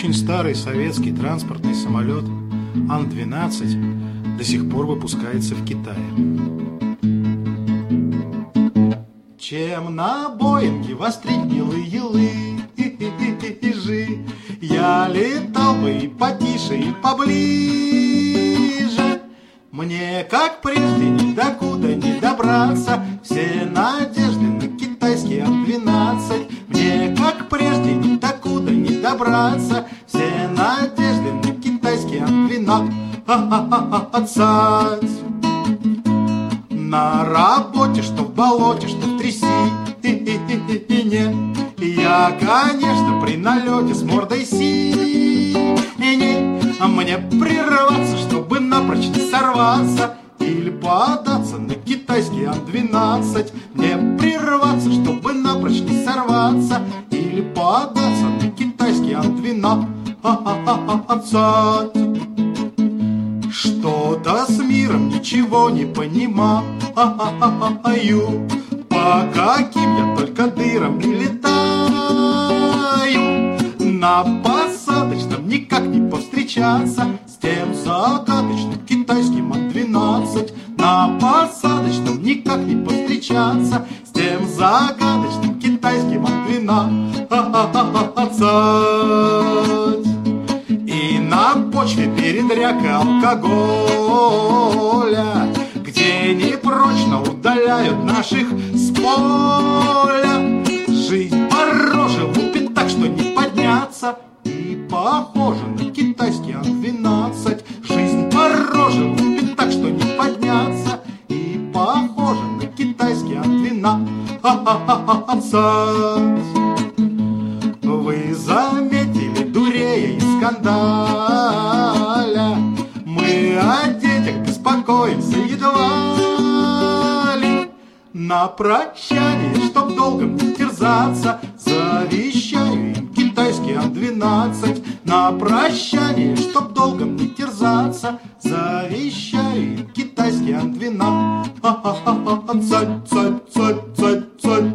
Очень старый советский транспортный самолет Ан-12 до сих пор выпускается в Китае. Чем на Боинге вострить милые лыжи, я летал бы и потише, и поближе. Мне, как прежде, ни докуда не добраться, все надежды на китайский Ан-12. Мне, как прежде, ни докуда не добраться, все надежды на китайский Ан-12. На работе, что в болоте, что в трясине, я, конечно, при налете с мордой синей. А мне прерваться, чтобы напрочь не сорваться, или податься на китайский Ан-12. Мне прерваться, чтобы напрочь не сорваться, или податься на китайский Ан-12. Что-то с миром ничего не понимаю, по каким я только дырам не летаю. На посадочном никак не повстречаться с тем загадочным китайским Ан-12. На посадочном никак не повстречаться с тем загадочным китайским Ан-12. И на почве передряг и алкоголя, где непрочно удаляют наших с поля, жизнь по роже лупит так, что не подняться, и похоже на китайский Ан-12. Жизнь по роже лупит так, что не подняться, и похоже на китайский Ан-12. Вы заметили, дурея и скандаля, мы о детях беспокоимся едва ли. На прощание, чтоб долгом не терзаться, завещаю им китайский Ан-12. На прощание, чтоб долгом не терзаться, завещаю им китайский Ан-12.